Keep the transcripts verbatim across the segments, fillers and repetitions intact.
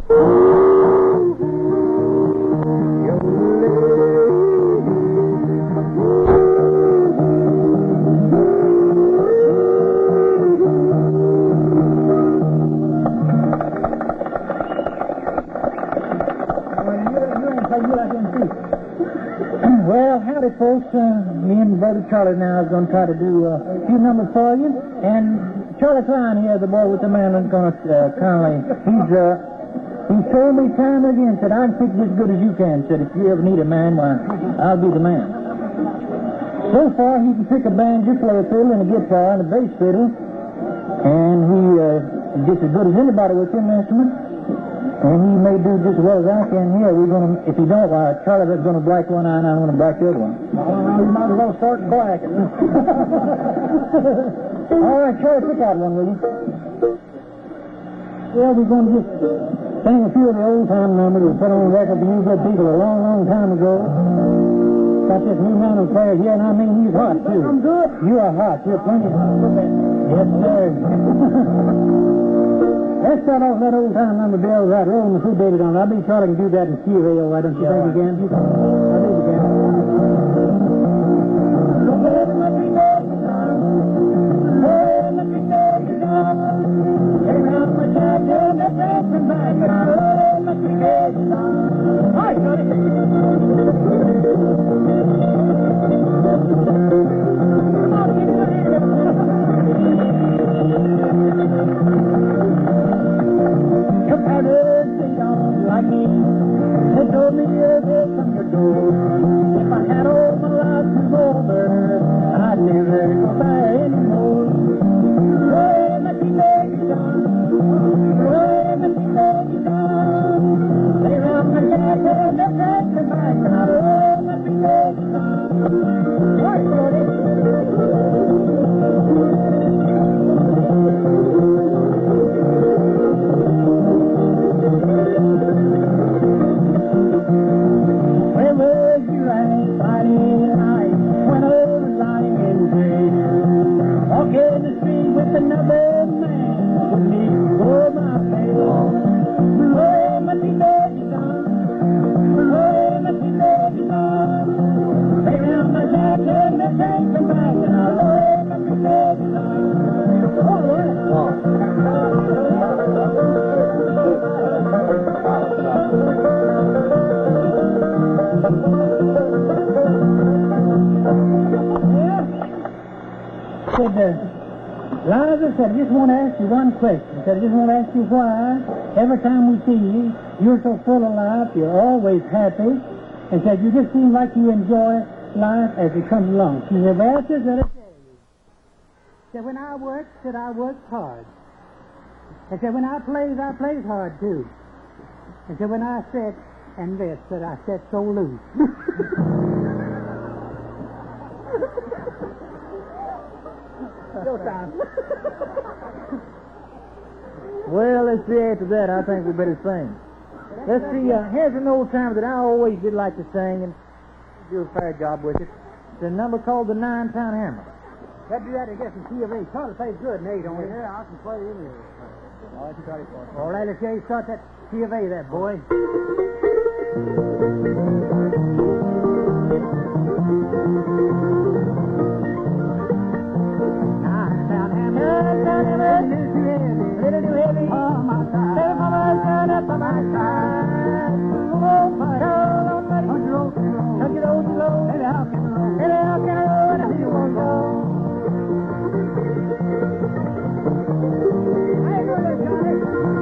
Well, howdy, folks. Uh, me and Brother Charlie now is going to try to do uh, a few numbers for you. And Charlie Klein here, the boy with the man, is going to uh, kindly, he's, uh, he's told me time and again, said, I can fix it as good as you can. Said, if you ever need a man, why, I'll be the man. So far, he can pick a banjo, play a fiddle, and a guitar, and a bass fiddle. And he uh, is just as good as anybody with them instruments. And he may do just as well as I can here. We're going to, if he don't, uh, Charlie's going to black one eye and I'm going to black the other one. Well, you might as well start blacking. All right, Charlie, pick out one, will you? Well, we're going to just sing a few of the old-time numbers we put on record to you good people a long, long time ago. Got this new man on player here, and I mean he's hot, too. I'm good. You are hot. You're plenty hot. Yes, sir. Let's start off that old-time number, Bill, right, rolling the food baby on. I bet Charlie can do that in C of A, all right, don't you Yeah, think right. again? I think you can. Like me, they told me you're there from your door. If I had all my life to go over, I'd never go there anymore. Hey, let me take you down. Hey, let me take you down. They round my jacket and they take me back. Hey, let me take you down. Right, Shorty. Another man would leave for my face. Hey, let me take you down. Hey, let me take you down. They round my jacket and they take me back. Now, hey, let me take you down. All right. Yeah. Said, uh, Liza said, I just want to ask you one question. Said, I just want to ask you why every time we see you, you're so full of life, you're always happy, and said, you just seem like you enjoy life as it comes along. She said, well, just let it tell you. Said, when I work, said, I work hard. And said, when I plays, I plays hard, too. And said, when I sit and this, said, I sit so loose. Showtime. Well, let's see, after that, I think we better sing. Let's see, uh, here's an old time that I always did like to sing, and do a fair job with it. It's a number called the Nine Pound Hammer. Let's do that against the C of A. Charlie plays good, Nate, don't we? Yeah, I can play in here. All right, Charlie, for us. All right, let's hear you start that C of A, that boy. Nine pound hammer, nine pound hammer, little too heavy, little too heavy for my side. Little mama's gun up on my side. Oh, but hold on, buddy. Don't you roll too low. Don't you roll too low. Baby, how can I roll? Baby, how can I roll when I feel won't go? I ain't know that, Johnny.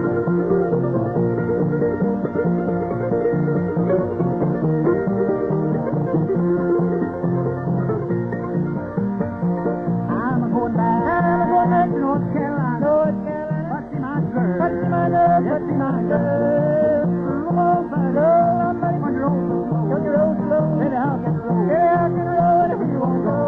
I'm a going back. I'm a going back to North Carolina. North Carolina. But see my girl. But see my girl. But see my girl. Oh, but girl, I'm ready for your old slow. Don't you roll slow. Baby, how can I roll? Baby, how can I roll if you won't go?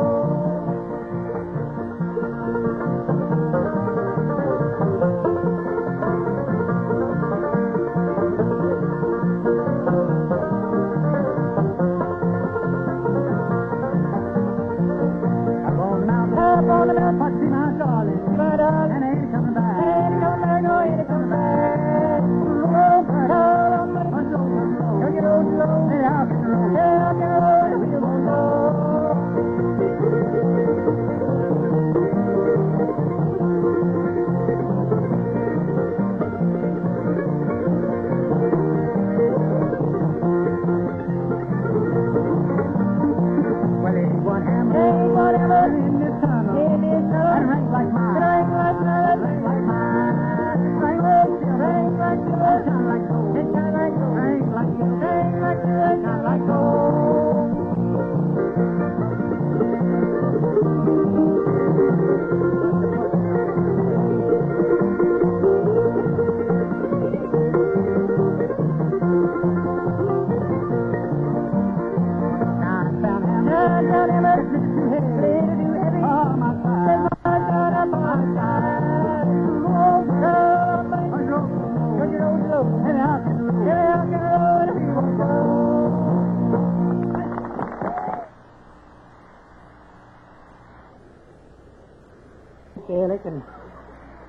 Up on the mountain, up on the mountain, but see my darling. My darling, and ain't coming back. Ain't coming back, no, ain't coming back. Oh,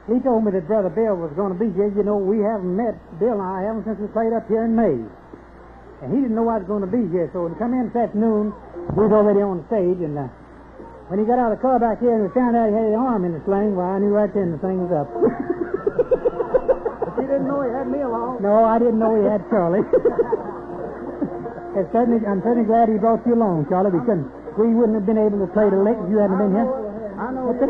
he told me that Brother Bill was going to be here. You know, we haven't met, Bill and I haven't since we played up here in May. And he didn't know I was going to be here, so when he come in this afternoon, we was already on the stage, and uh, when he got out of the car back here and we found out he had his arm in the sling, well, I knew right then the thing was up. But you didn't know he had me along? No, I didn't know he had Charlie. It's certainly, I'm certainly glad he brought you along, Charlie, because we wouldn't have been able to play the lick if you hadn't been here. I know But you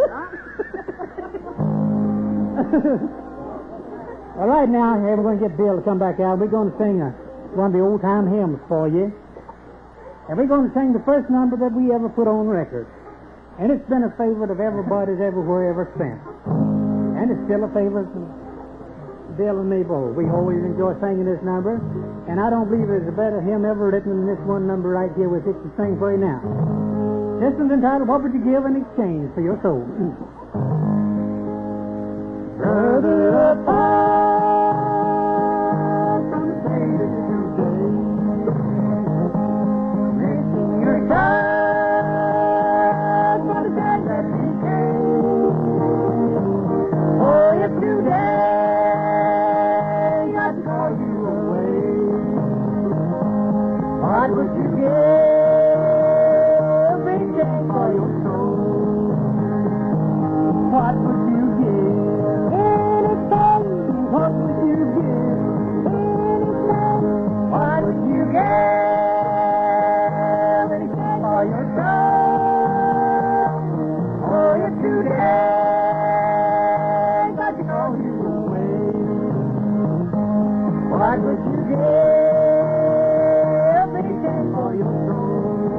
Well, right now, here we're going to get Bill to come back out. We're going to sing a, one of the old-time hymns for you. And we're going to sing the first number that we ever put on record. And it's been a favorite of everybody's everywhere ever since. And it's still a favorite of Bill and me both. We always enjoy singing this number. And I don't believe there's a better hymn ever written than this one number right here with it to sing for you now. This one's entitled, What Would You Give in Exchange for Your Soul? Brother, apart from the day that you day, making your time for the day that he came. Oh, if today I'd call you away, what would you give anything for your soul? What would you give? What would you give? What would you give anything for your soul? Oh, if today got to call you away, what would you give anything for your soul?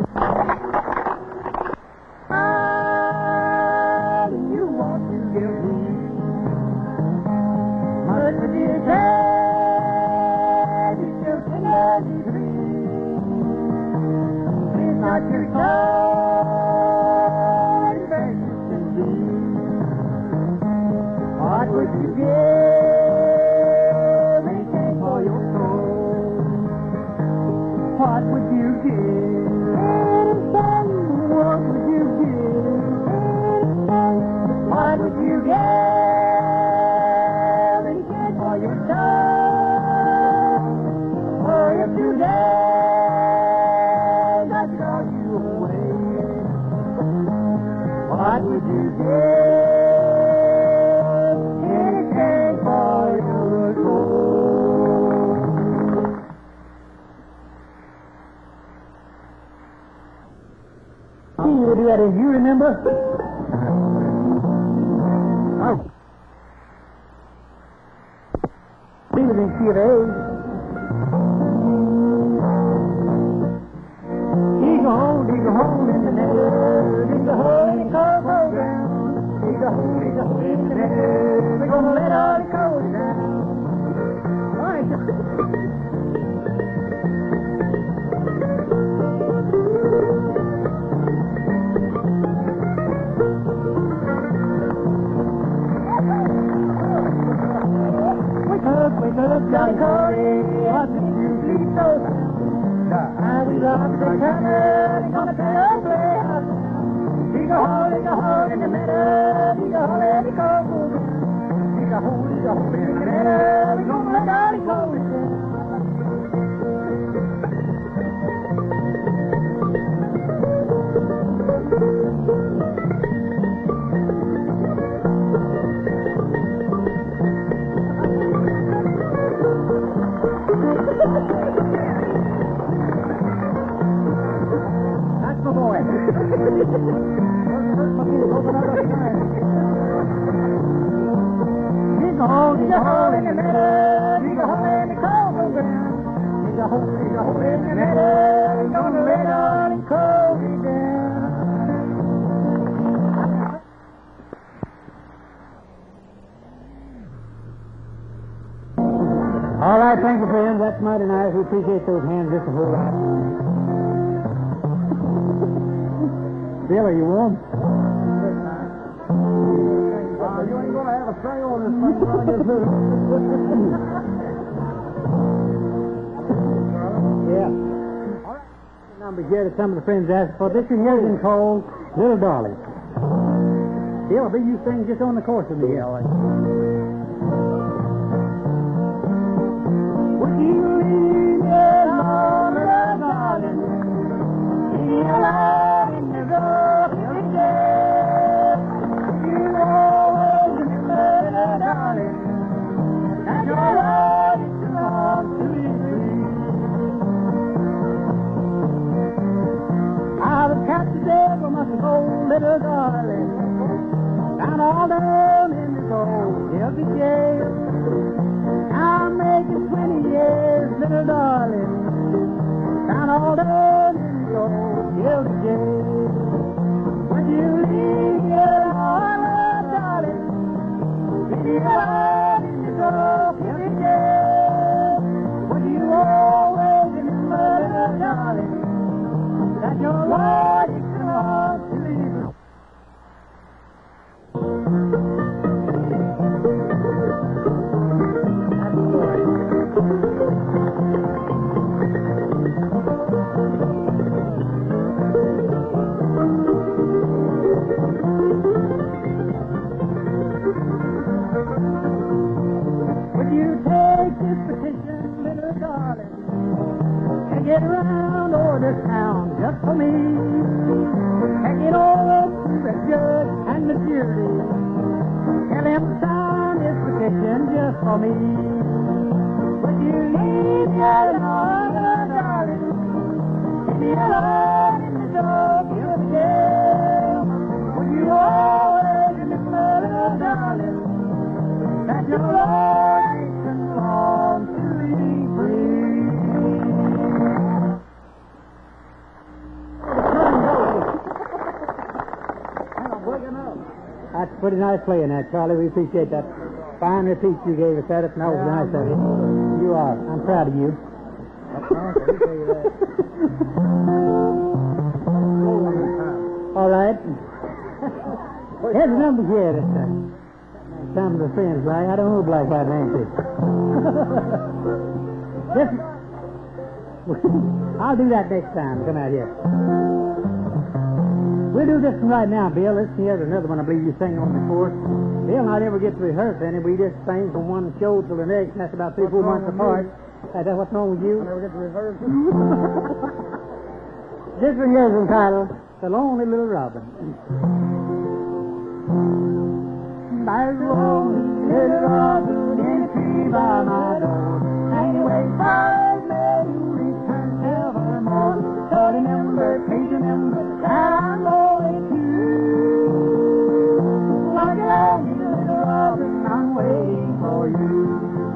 Ah, do you want to give me? What would you give? You still can only dream. It's not your soul, it's precious to be. What would you give? Anything for your soul. What would you give? Anything. What would you give? Anything. What would you give? For your soul, for if today got to call you away, what would you give? Anything for your soul. You would do that if you remember. Oh. Feeling C of A. Dig a hole, dig a hole in the nether, dig a hole in the coal ground. Dig a hole, dig a hole in the nether, we're gonna let all the coal down. All right. Wake up, wake up, Johnny Corey, what did you sleep so sound? I was up the corner, gonna play a playhouse. Dig a hole, dig a hole in the middle, dig a hole in the coal ground. Dig a hole, dig a hole in the middle, we're gonna let all the coal down. That's my boy. Dig a hole, dig a hole in the middle, dig a hole in the coal ground. Dig a hole, dig a hole in the middle, gonna let all the coal down. All right, thank you, friends. That's mighty nice. We appreciate those hands just a whole lot. Bill, are you warm? Uh, you ain't gonna have a say on this thing when I get through. Yeah. All right. The number here that some of the friends asked for. This one here is called Little Darling. Bill, I'll be you sing just on the course of me here. All right. Would you leave your love, darling? Be alive in the dark every day. You always remember, darling, that your love is too long to be free. I was captive of my old little darling, down all down in this old guilty jail. I'm making twenty years, little darling, down all down in this old guilty jail. Would you leave your heart, darling, be alive in this old guilty jail? Would you always remember, darling, that your Lord is come to leave? Would you take this petition, little darling, and get around over this town just for me? Take it over to the judge and the jury. Tell him to sign this petition just for me. Would you leave your heart, darling, and be alive in the dark of jail? Would you always remember, darling, that your Lord is long to be free? That's pretty nice playing that, Charlie. We appreciate that fine repeat you gave us at it, and that was nice of you. You are. I'm proud of you. All right. Here's the number here. That's, uh, some of the friends, right? I don't know Black White Nancy. Listen. I'll do that next time. Come out here. We'll do this one right now, Bill. Listen here, there's another one I believe you sang on before. Bill not ever get to rehearse any. We just sing from one show till the next, and that's about three, four months apart. Is that what's wrong with you? I never get to rehearse. This one here is entitled The Lonely Little Robin. My lonely little robin in a tree by my door, and he waits for me to return evermore. So remember, please remember that I'm lonely too. Like a lonely little robin, I'm waiting for you.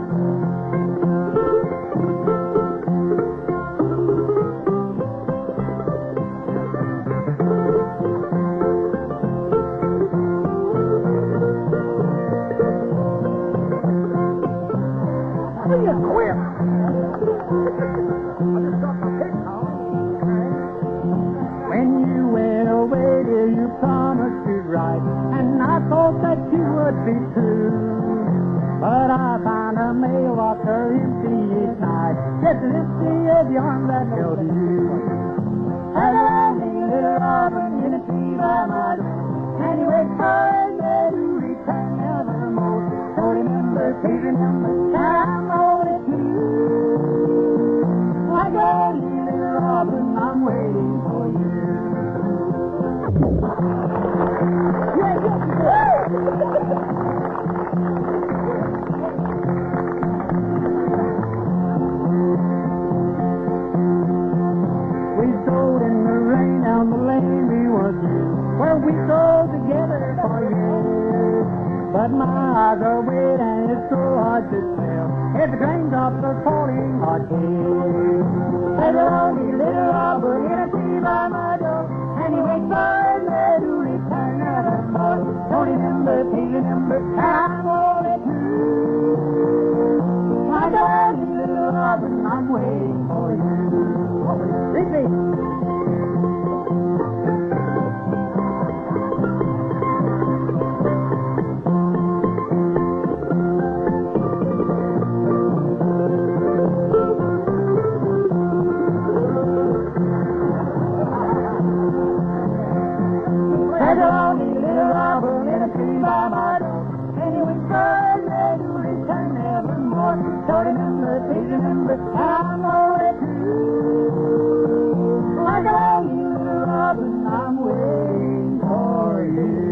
Be true, but I found a mailboxer empty each night. Just an empty of the arm that held you. And a lonely little robin in a tree by my door, and he waits for me to return evermore. So remember, please remember that I'm lonely too. Like a lonely little robin, I'm waiting for you. Yeah, yeah, yeah. We go together for years, but my eyes are wet and it's so hard to tell if the raindrops are falling hard here. There's a lonely little robin in a tree by my door, and he waits for me to return evermore. Don't remember, please remember, I'm only two. Like a lonely little robin, I'm waiting for you. Repeat. There's a lonely little robin in a boy. Don't remember, please remember, I'm only two. Like a lonely little robin, I'm waiting for you.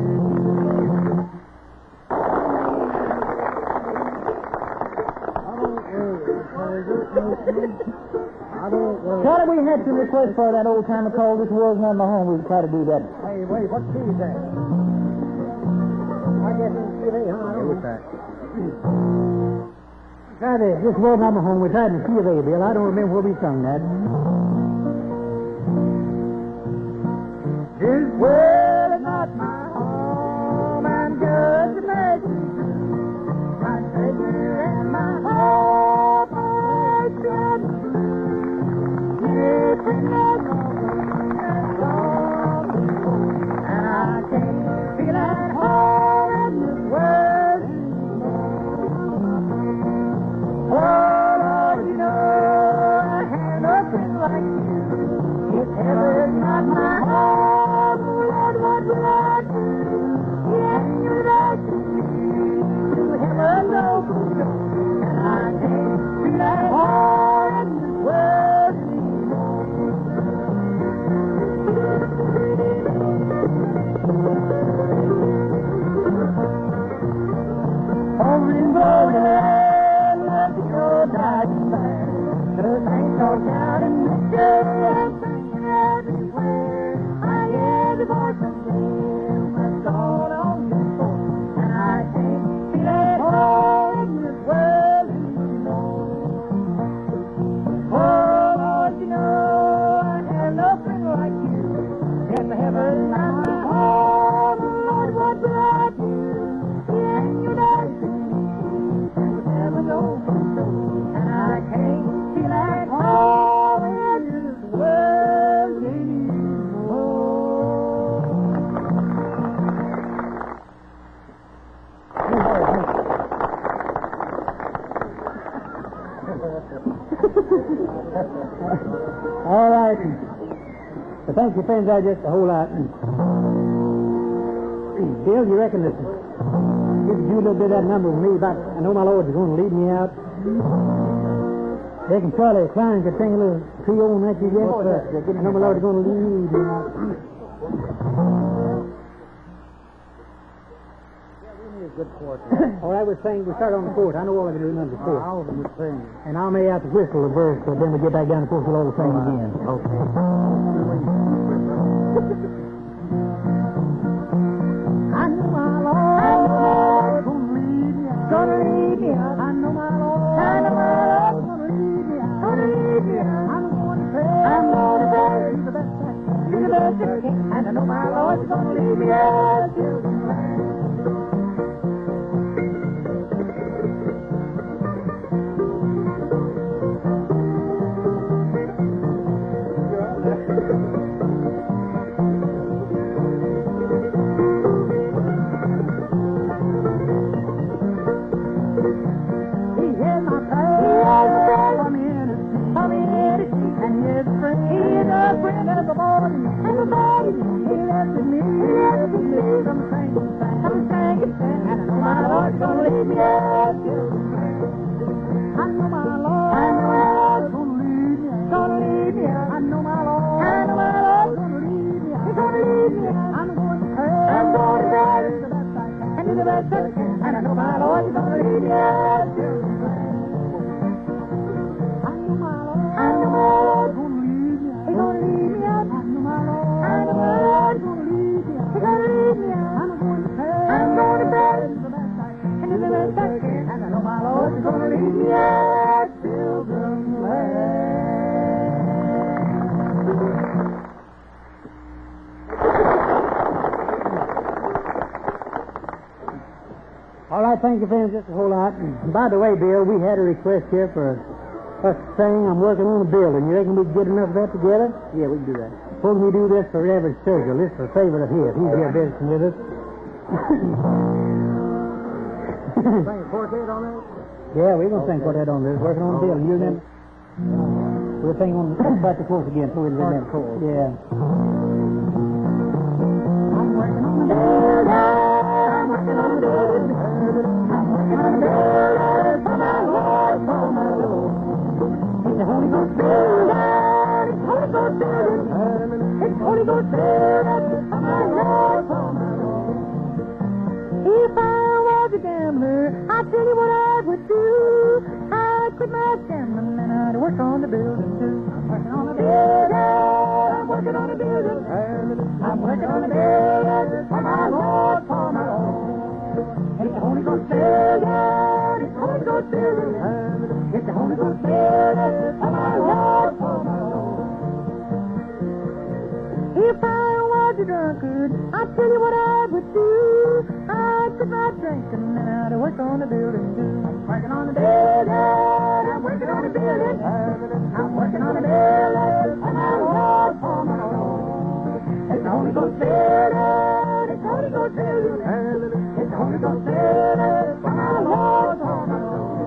Charlie, we had some requests for that old timer called This World's Not My Home. We'll try to do that. Hey, wait, what key is that? I guess it's C of A, huh? Hey, what's that? Try this. This World's Not My Home. We tried in C of A, Bill. I don't remember where we sung that. This world is not my home. I'm just a messenger. My treasure and my hope are shut. Different and I can't feel at home in this world anymore. Oh, Lord, you know I had nothing like you. If heaven's not my home, Lord, what will I do? Yeah, you're right to me. To heaven's open door, and I can't feel at home in this world anymore. Rolling, rolling, let the old dying back. The saints all down in the church, everywhere. I hear the voice of him that's gone on before, and I can't feel at home in this world anymore. Oh, Lord, you know I have nothing like you. If heaven's not my home, Lord, what will I do? Yeah, you know never know, and I can't feel at home in this world anymore. All right. Well, thank you, friends. I just a whole lot. Bill, you reckon this give you a little bit of that number with me about, I know my Lord's going to lead me out. Reckon Charlie Klein could sing a little trio on that you get? Oh, yes, yes, I know my Lord's going to lead me out. Good chord. All right, we're saying, we start on the fourth. I know all of you remember the fourth. All of them would sing. And I'll make out the whistle the verse, but then we get back down to the fourth, we'll all sing again. Okay. I know my Lord gonna lead me out. Gonna lead me out. I know my Lord. I know my Lord gonna lead me out. Gonna lead me out. I'm going to pray. I'm going to pray. Do the best I can. Do the best I can. And I know my Lord's gonna lead me out till the land. All right, thank you, friends, just a whole lot. By the way, Bill, we had a request here for us to sing, I'm working on a building. You reckon we can get enough of that together? Yeah, we can do that. Suppose we do this for Reverend Sturgill. This is a favorite of his. He's here visiting with us. Sing a quartet on that? Yeah, we're going to sing quartet on this. Working on a building. You remember? We'll sing on back to chorus again so we'll remember. Yeah. I'm working on the building. I'm working on the building. I'm working on the building for my Lord. Ghost said, oh my Lord, oh my Lord. If I was a gambler, I'd tell you what I would do. I'd quit my gambling and I'd work on the building too. I'm working on the building, I'm working on the building. I'm working on the building, for my Lord, for my Lord. It's the Holy Ghost building, it's the Holy Ghost building. It's the Holy Ghost building, for my Lord, for my Lord. If I was a drunkard, I'd tell you what I would do. I'd quit my drinking and I'd work on the building too. I'm working on the building, I'm working on the building. I'm working on the building, for my Lord, for my Lord. It's the Holy Ghost building, it's the Holy Ghost building. It's the Holy Ghost building, for my Lord, for my Lord.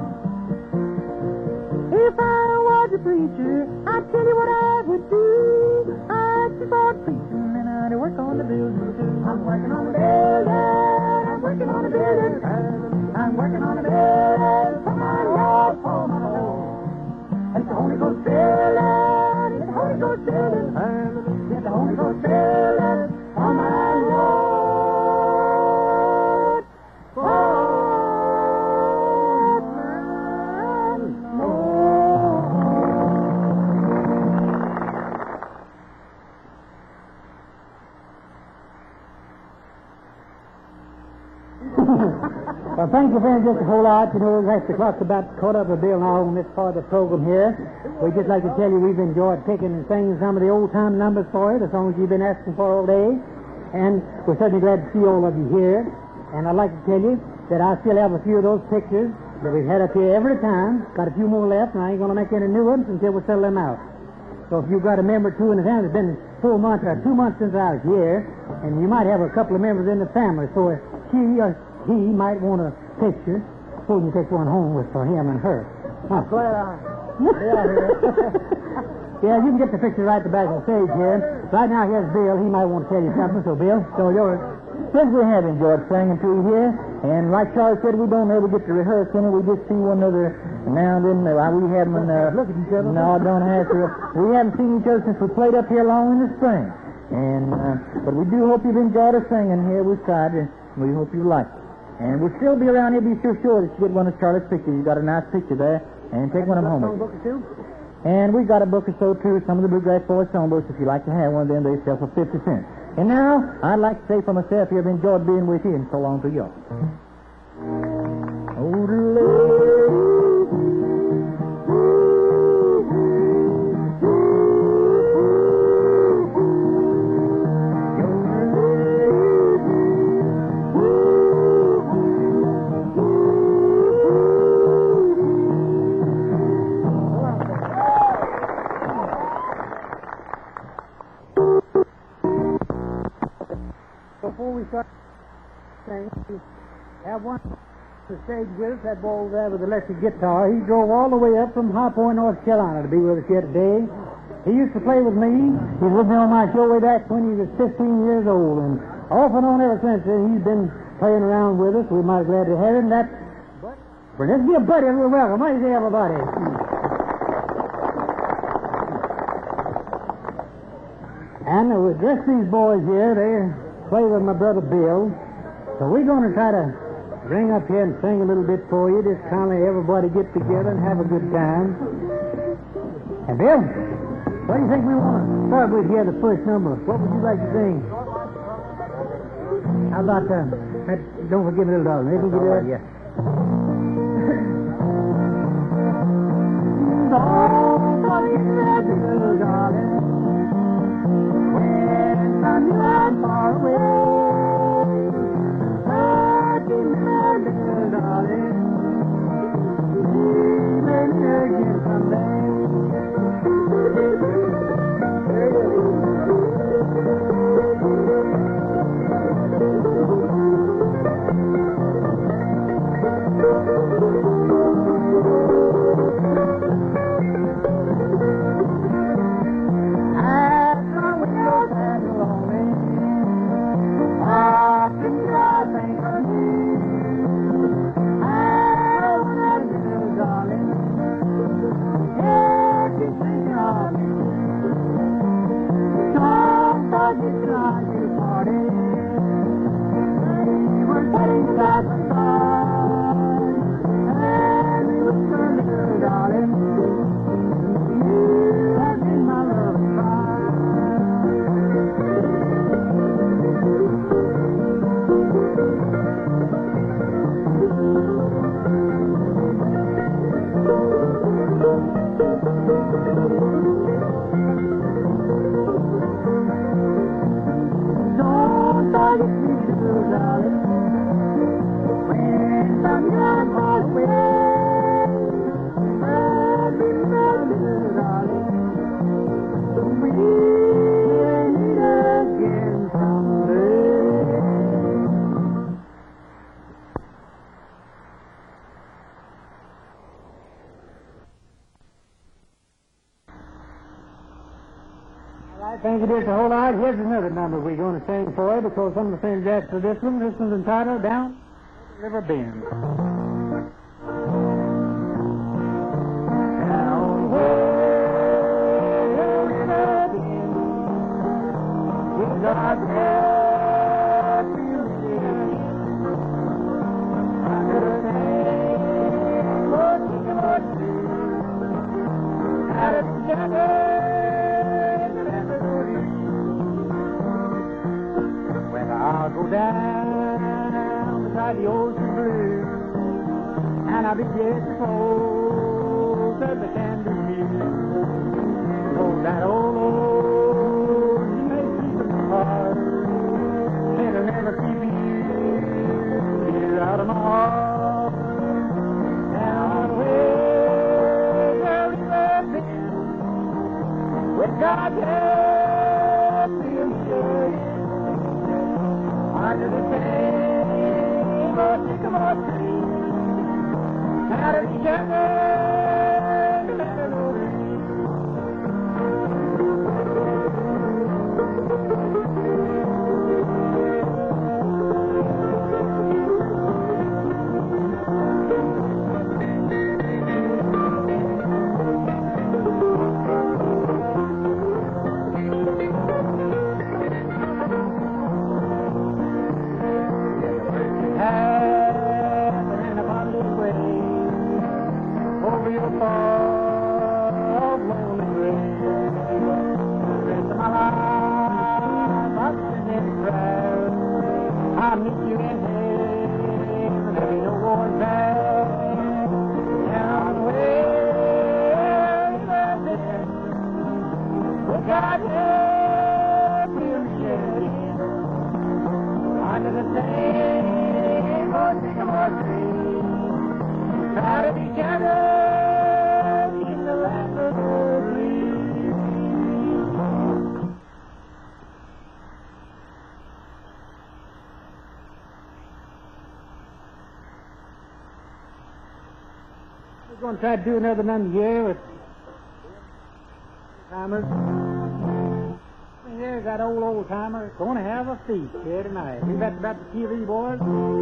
If I was a preacher, I'd tell you what I would do. I'd keep on preaching and I'd work on the building too. I'm working on the building, I'm working on the building. I'm working on the building, for my Lord, for my Lord. It's the Holy Ghost building, it's the Holy Ghost building. It's the Holy Ghost building, for my Lord, for my Lord. Well, thank you very just a whole lot. You know, that's the clock's about caught up with Bill now on this part of the program here. We'd just like to tell you we've enjoyed picking and singing some of the old-time numbers for you, the songs you've been asking for all day. And we're certainly glad to see all of you here. And I'd like to tell you that I still have a few of those pictures that we've had up here every time. Got a few more left, and I ain't going to make any new ones until we settle them out. So if you've got a member or two in the family, it's been four months or two months since I was here, and you might have a couple of members in the family, so if she or he might want a picture, so you can take one home with for him and her. Huh. Glad I... Yeah, you can get the picture right at the back of the stage here. Right now, here's Bill. He might want to tell you something, so Bill, it's all yours. Yes, we have enjoyed singing to you here, and like Charlie said, we don't ever get to rehearse any. We just see one another now and then. Uh, we haven't... Uh, Look at each other. No, don't have to. We haven't seen each other since we played up here long in the spring. And, uh, but we do hope you've enjoyed our singing here. We've tried, and we hope you like it. And we'll still be around here. Be sure, sure that you get one of Charlie's pictures. You got a nice picture there, and take one of them home. Book or two? And we've got a book or so, too, some of the Bluegrass Boys songbooks. If you like to have one of them, they sell for fifty cents. And now, I'd like to say for myself, you've enjoyed being with you, and so long to you. Oh, Before we start singing, we have one on the stage with us, that boy over there with the electric guitar. He drove all the way up from High Point, North Carolina to be with us here today. He used to play with me. He was with me on my show way back when he was fifteen years old, and off and on ever since then, he's been playing around with us. We're mighty glad to have him. That's but let's give Buddy a little welcome. What do you say, everybody? And uh, we address these boys here. They play with my brother Bill. So we're going to try to bring up here and sing a little bit for you. Just kind of everybody get together and have a good time. And Bill, what do you think we want to start with here, the first number? What would you like to sing? How about, uh, that, don't forget me, little darling. Maybe we can do that? yeah. Don't forget that, little darling. When I'm not far away, but in my little darling, we may meet again someday. Yeah. I think it is a whole lot. Here's another number we're going to sing for you because some of the things that's for this one. This one's entitled Down the River Bend. Down where the river bends, with God's help you'll see. Under the name of Jesus, out of the jungle. I'll go down beside the ocean blue, and I'll be just as close as I can to you. Know that old Lord, He may keep us apart, and He'll never keep you here out of my heart. Down where the river bends, with God's help, He'll show you. Under the same old sycamore tree, out of the jungle, the melody. I'll meet you in heaven, there'll be no going back. Down where the bend, with God's help, we'll share it. Under the same old sycamore tree, proud of each other in the land of the free. We're going to try to do another number here with timers. Here's that old old timer going to have a feast here tonight. We've got about the T V boys.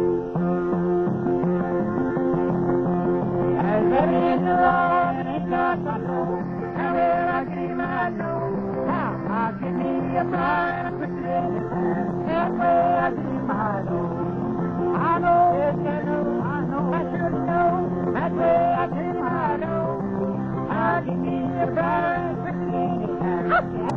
As that in the Lord and it's not I know. How will I get him I know? How I'll get me a bride and put it in his hand. That way I get him I know. I know, yes I know, I know, I should know. That way I get him I know. I'll get me a bride and put it in his hand.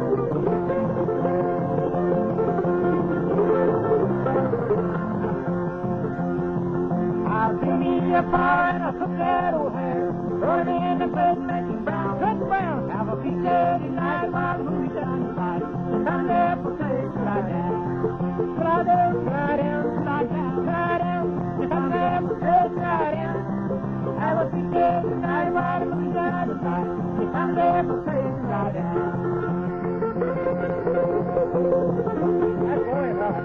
I'll give me a pie and I'll cook that old hair. Throw it in the bed, make it brown, cut brown. Have a piece of tonight while the movie's done tonight. Come there for play, slide down. Slide down, slide down, slide down, slide down. Come there for play, slide down. Have a piece of tonight while the movie's done tonight. Come there for play, slide down. That's going up.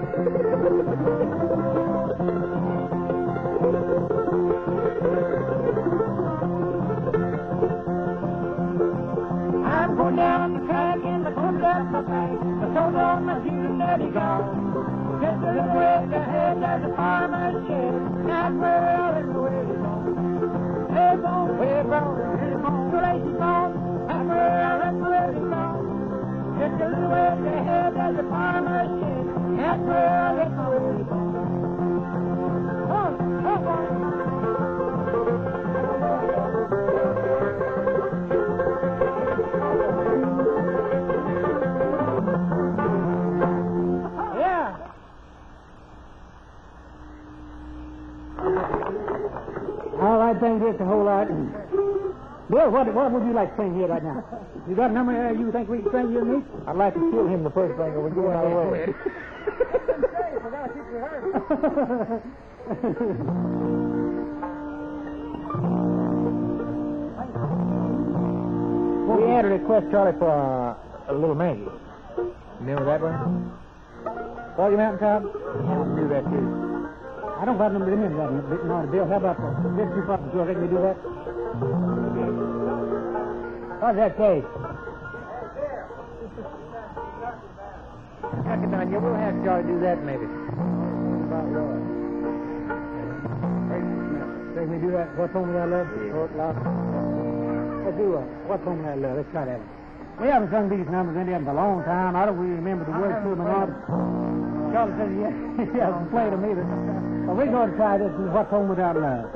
I'm going down the track and the boom's up my back. The soul's on my shoes and let it go. Just a little ways ahead, there's a farmer's shed. That's where all the way to go. Live on, live on, live on, relations on. That's where all the way to go. Just a little ways ahead, there's a farmer's shed. That's where all the way to go. Oh, oh, oh. All right, thank you just a whole lot. Bill, what, what would you like to sing here right now? You got a number there you think we can sing, you and me? I'd like to kill him the first thing, or we're going out of the way. We had a request, Charlie, for uh, a little Maggie. Remember that one? Froggy Mountain Top? Yeah, we do that too. I don't got them to remember that. No, Bill, how about the Victory Pop? Do you think we do that? How's that case? Chuck it down. Yeah, we'll have Charlie do that maybe. About what? Say we do that. What's home that love? Short loud. Let's do a What's home that love. Let's try that. We haven't sung these numbers any of them for a long time. I don't really remember the words to them or not. Charlie says he, he hasn't played them either. But we're going to try this. This is What's Home Without Love.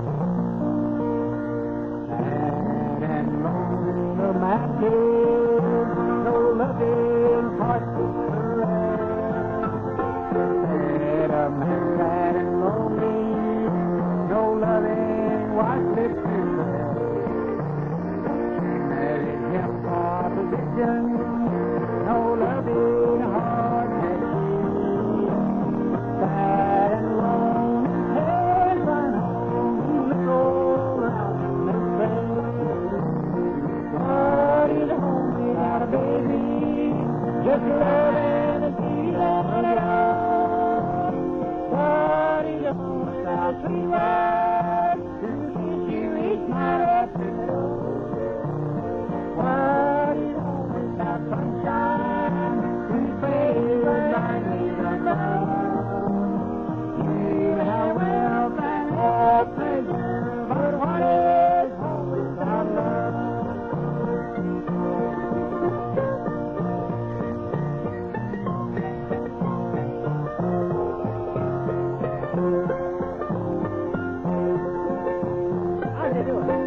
Sad and lonely the man is, no loving heart to caress. Sad a man, sad and lonely, no loving wife lips to caress. Married him for position, no loving heart has she. Sad and lonely, head run home, we look all around him and say, what is home without a baby? Just love and a feeling at all. What is home without sweet words? To kiss you each night after dark. What is home without sunshine? Whose face light me the love? You have wealth and have pleasure, but what is home without love? How do you do it?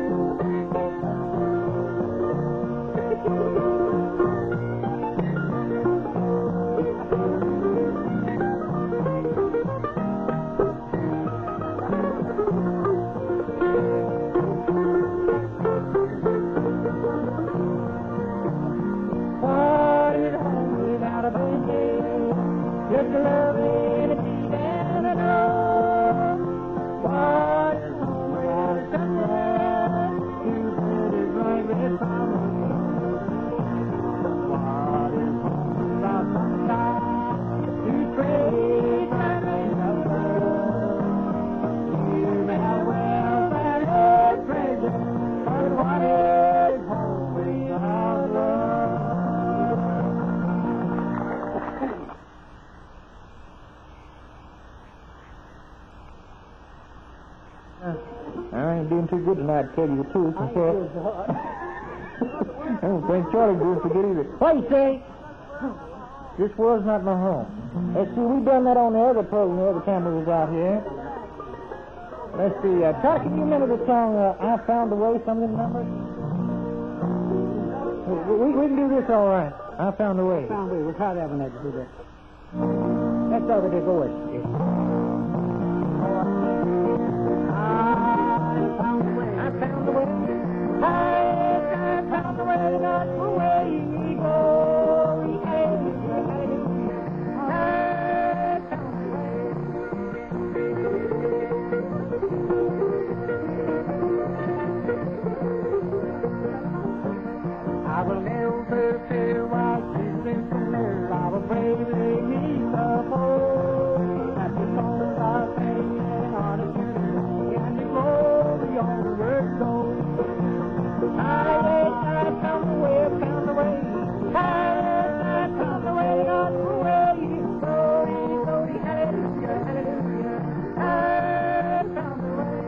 What is home without a baby? Just love and a deed and a love. What is home without a sunrise? You put it right with someone. What is home without sunshine? You trade my name of love. You may have wealth and have treasure, but what is home without love? I ain't doing too good tonight, to tell you the truth. I don't think Charlie doing so good either. What do you say? This world's not my home. Let's see, we done that on the other program the other time we was out here. Let's see, uh, Charlie, can you remember the song, uh, I Found a Way, some of the numbers? We, we, we can do this all right. I Found a Way. Found a way. We'll try that one. Let's do that. Let's over the voice. I found a way. I found a way. I found a way. Not the way you go. I found a way. I will never fear while she's in the mirror. I will bravely meet the foe. At the songs I sing on a tune, and the glory on the word goes. I found the way, I found the way. I found the way, not the way you go. Glory, hallelujah, hallelujah. I found the way.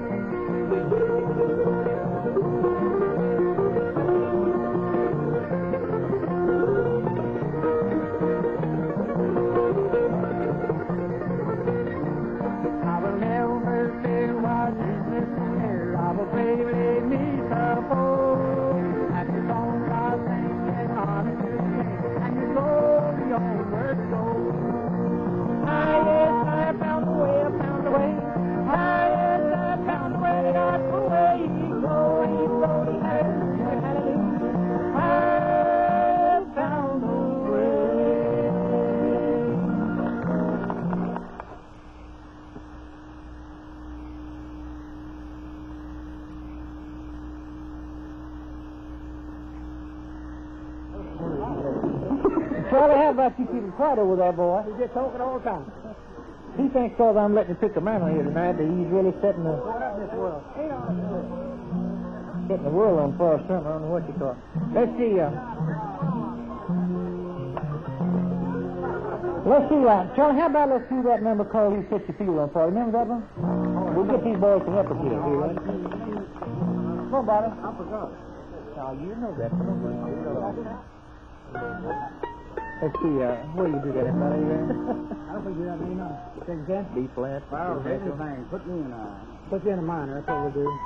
I will never fear while Jesus is near. I will bravely meet the foe. At the songs I sing and honor to sing, and the glory on the word goes. Ah, yes, I found the way, I found the way. Ah, yes, I found the way, not the way you go. Glory, hallelujah, hallelujah. I found the way. Charlie, how about you keeping quiet over there, boy? He's just talking all the time. He thinks because I'm letting him pick a mantle here tonight that he's really setting the, What up in this world? Ain't all this world. setting the world on fire or something. I don't know what you call it. Let's see. Uh, Let's see that. Charlie, how about let's see that number called You Set Your Feel on Fire. Remember that one? We'll get these boys to help us here. Right? Come on, Bobby. I forgot. Now, you know that. Come on, let's see, uh, where do you do that, everybody? I don't think you have any now. Think that? B flat. Well, anything. Put me in a... Put you in a minor, that's what we'll do.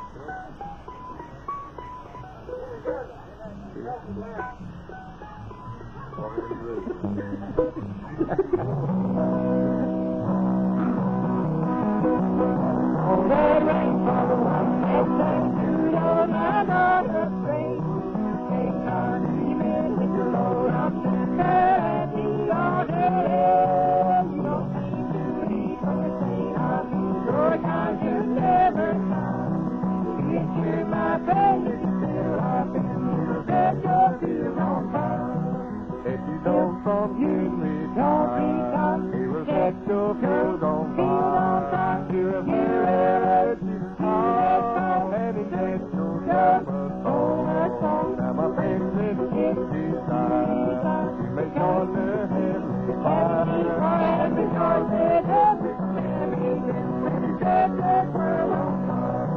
Oh, that rain for the one that sang to your mother train. Ain't none even with the Lord up and there the order. You don't seem to be gonna say I'll be your conscience never come. You cheer my pain, you still up and you set your fears on fire. If you don't forgive me, don't be done. He will set your fears on fire. You have heard you call, and he gets no trouble. Now my friend lives in desire. You may call the heavenly fire. And because it every man is in set that world on fire.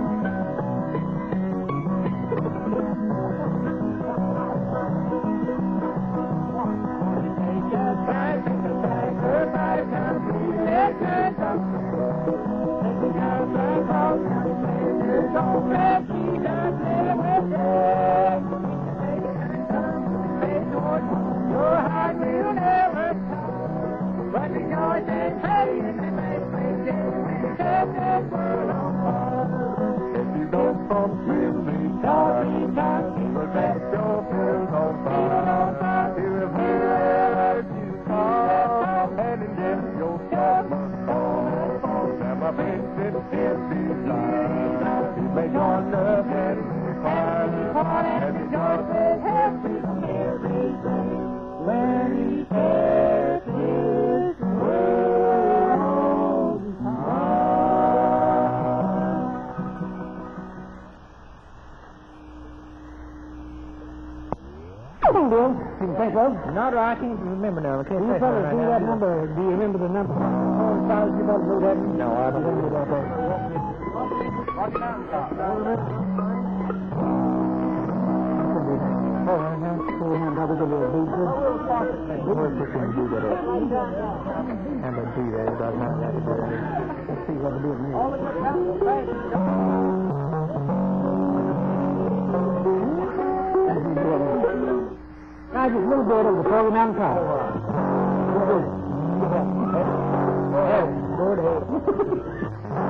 Not right. I can't remember now. I can't you better right do now. That number. Do you remember the number? Oh, five, you better do that. No, I don't remember that. Oh, right now. Oh, hand, probably going to be a big good. Where's this going to do that? I'm going to do that. About how that to do that. Let's see what to do with me. I just a little bit of the Foggy Mountain Top. Go ahead.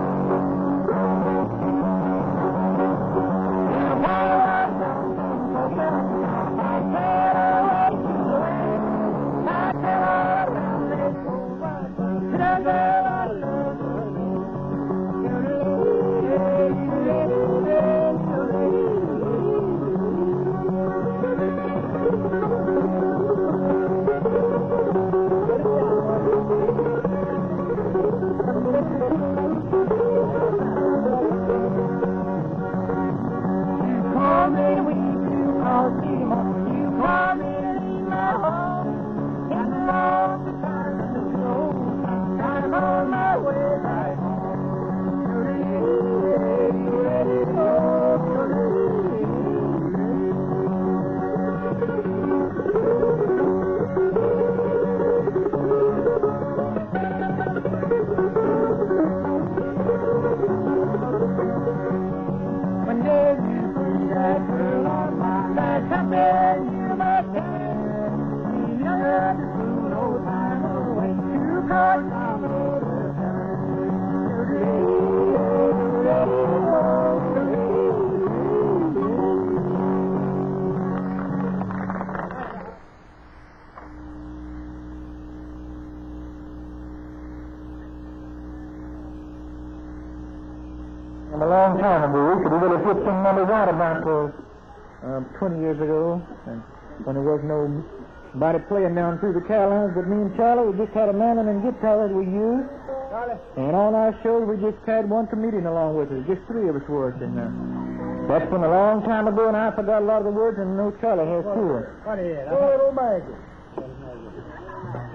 A long time ago, we could have really put some numbers out about uh, uh, twenty years ago, and when there was nobody playing down through the Carolinas but me and Charlie. We just had a mandolin and guitar that we used, and on our shows we just had one comedian along with us, just three of us worked, and uh, that's been a long time ago, and I forgot a lot of the words, and no Charlie has too. What is it? Go ahead, old Maggie.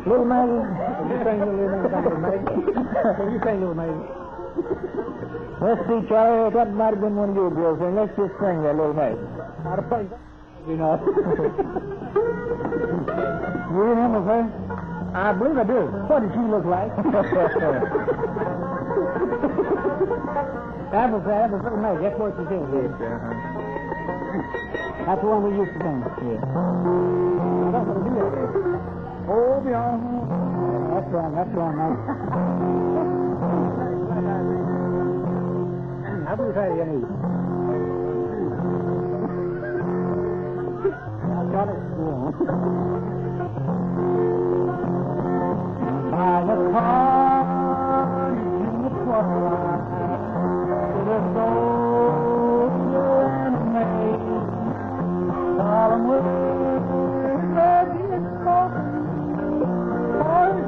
Little Maggie. You sing Little Little Maggie. You sing Little Maggie. Let's see, Charlie. That might have been one of your girls, and let's just sing that Little Maggie. How to play that? You know. You remember her? I believe I do. What did she look like? That was, that was Little Maggie. That's what she did. Yes, uh-huh. That's the one we used to sing. Yeah. That's what we do. Oh, beyond. That's wrong. That's wrong, man. How do you try to get it? I got it. By the car in the twilight, with a soldier and a maid, solemn words that he had spoken for his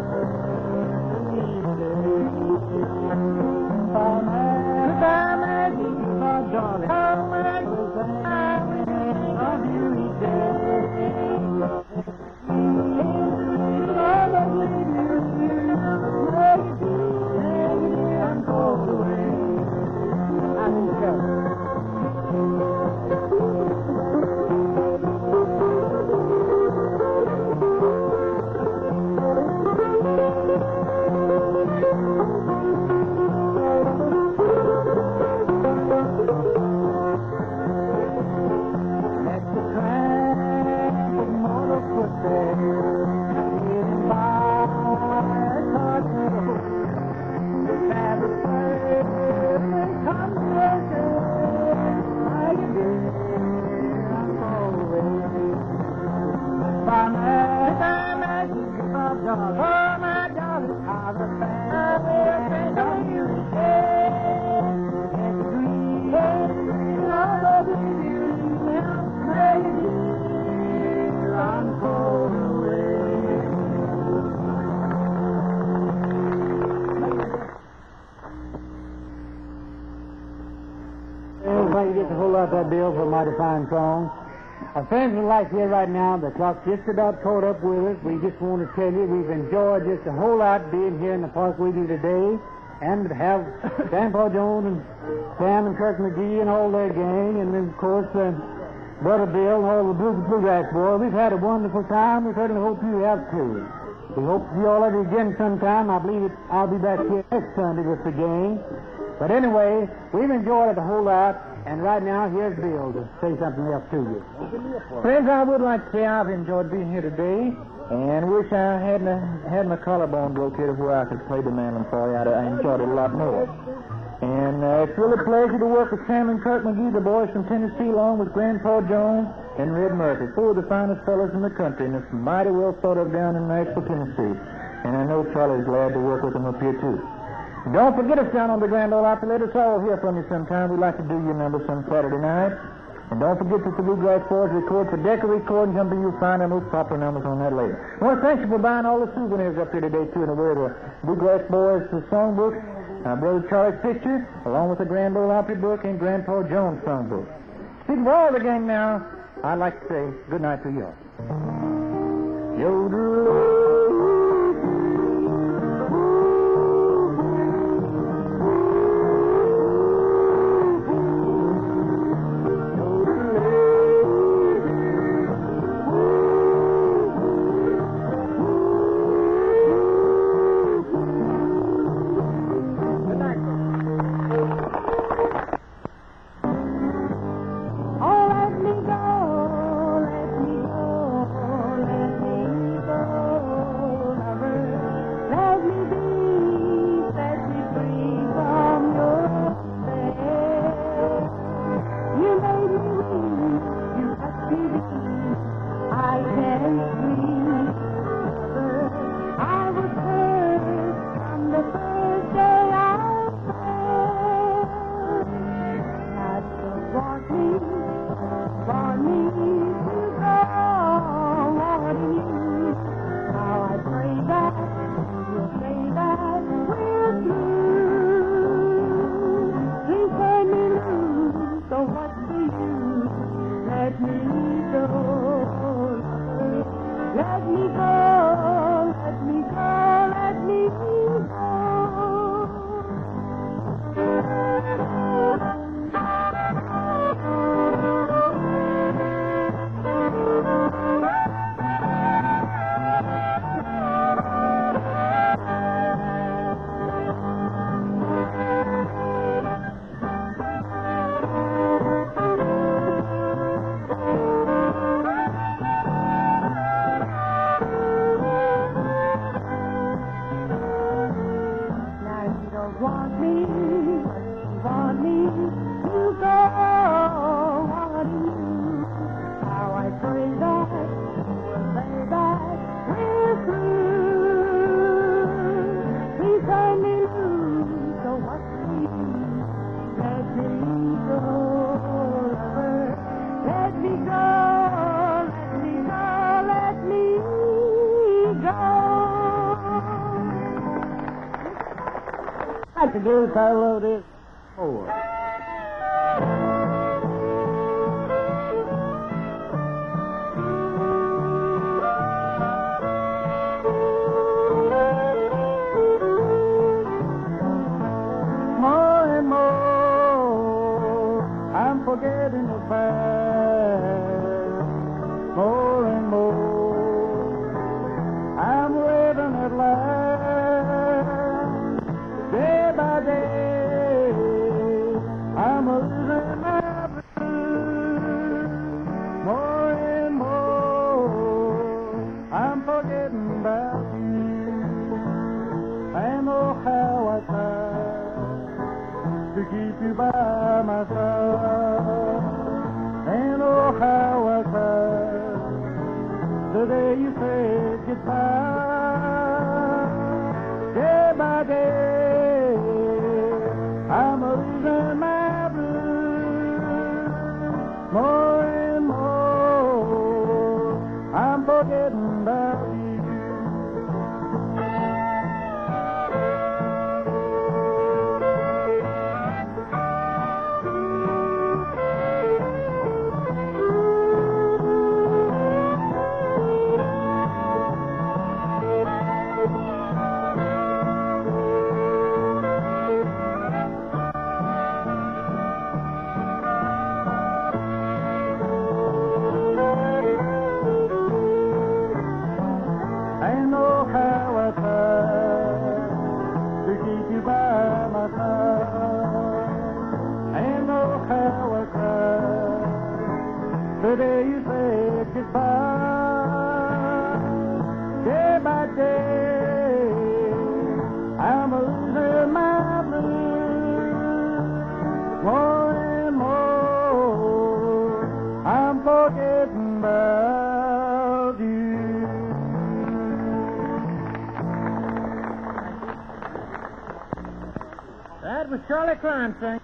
by Maggie, by Maggie, by darling, by Maggie, by you each day. I'm cold away. I need to go. Everybody gets a whole lot of that bill for a mighty fine song. Our friends are like here right now. The clock's just about caught up with us. We just want to tell you we've enjoyed just a whole lot being here in the park with you today, and to have Grandpa Jones and Sam and Kirk McGee and all their gang, and then of course uh, Brother Bill and all the Blue Bluegrass boys. We've had a wonderful time. We certainly hope you have too. We hope to see all of you again sometime. I believe it, I'll be back here next Sunday with the gang. But anyway, we've enjoyed it a whole lot, and right now, here's Bill to say something else to you. Friends, I would like to say I've enjoyed being here today, and wish I hadn't had my collarbone located where I could play the mandolin for you. I'd, I enjoyed it a lot more. And uh, it's really a pleasure to work with Sam and Kirk McGee, the boys from Tennessee, along with Grandpa Jones and Red Murphy, four of the finest fellows in the country, and it's mighty well thought of down in Nashville, Tennessee. And I know Charlie's glad to work with them up here, too. Don't forget us down on the Grand Ole Opry. Let us all hear from you sometime. We'd like to do your number some Saturday night. And don't forget that the Bluegrass Boys record for Decca Recording Company. You'll find our most popular numbers on that later. I want to thank you for buying all the souvenirs up here today, too, in the way of the Bluegrass Boys songbook, our brother Charlie's picture, along with the Grand Ole Opry book and Grandpa Jones' songbook. Speaking of all the gang now, I'd like to say good night to you all. Yodel. Let me go, let me go, let me go. guess I love this more. More and more, I'm forgetting the past. More and more, I'm living at last. Day by day, I'm losing my blues. More and more, I'm forgetting about you. And oh, how I try to keep you by my side. And oh, how I cried the day you said goodbye. Day by day, I'm losing my blues. More and more, I'm forgetting about you. And oh, how I tried to keep you by my side. And oh, how I cried the day you said goodbye. Day by day, I'm losing my blues. More and more, I'm forgetting about you. That was Charlie Klein singing.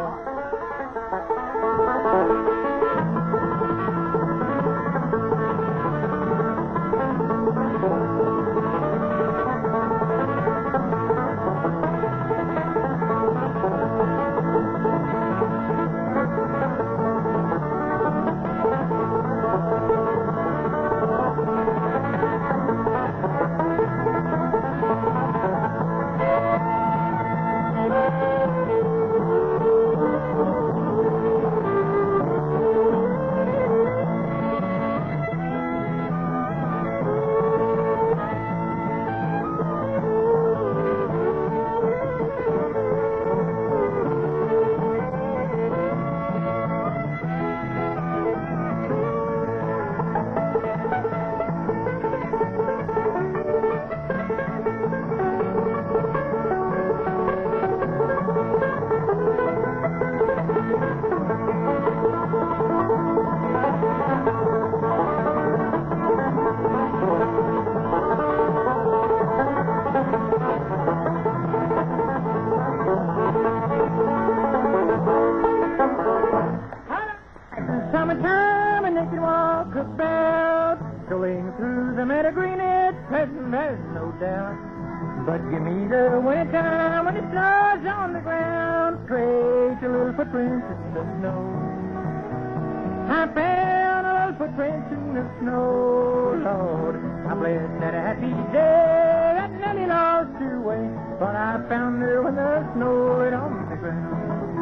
Summertime and they can walk about, strolling through the meadow green, it's pleasant, there's no doubt. But give me the wintertime when it snows on the ground, trace a little footprints in the snow. I found a little footprints in the snow, Lord. I'm blessed that a happy day that Nellie lost her way, but I found her when the snow lay on the ground.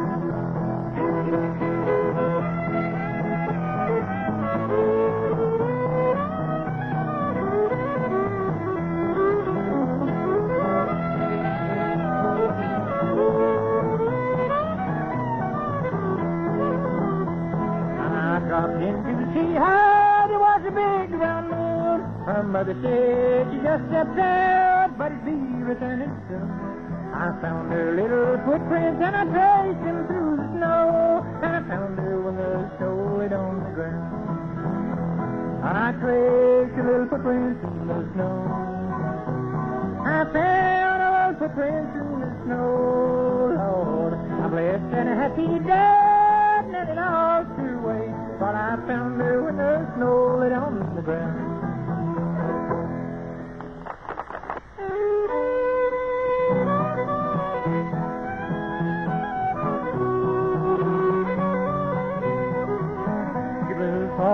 Dropped into the sea high, there was a big round moon. Her mother said she just stepped out, but it'd be returning soon. I found her little footprints and I traced them through the snow. And I found her when the snow lay on the ground. I traced her little footprints in the snow. I found her little footprints in the snow, Lord. I'm blessed and a happy day, and it all threw away. But I found her when the snow lay on the ground.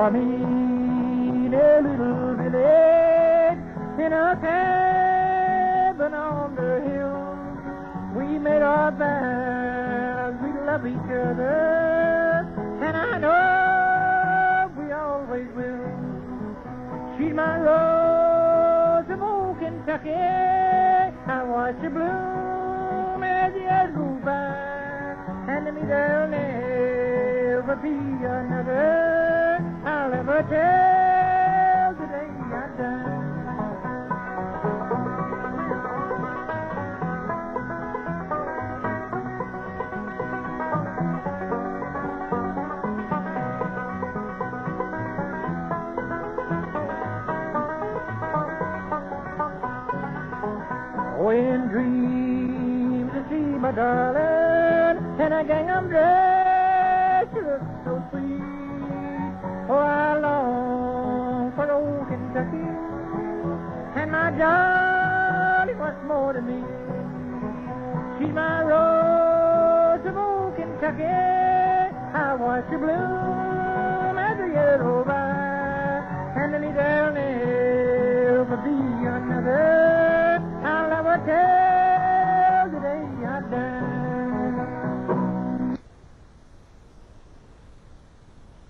for me in a little village in a cabin on the hill. We made our vows, we love each other, and I know we always will. She's my rose of old Kentucky. I watch her bloom as the years go by, and to me there'll never be another I'll ever tell the day I die. Oh, in dreams I see my darling, and a gingham dress she looks so sweet. Oh, I long for old Kentucky, and my darling wants more to me. She's my rose of old Kentucky. I watch her bloom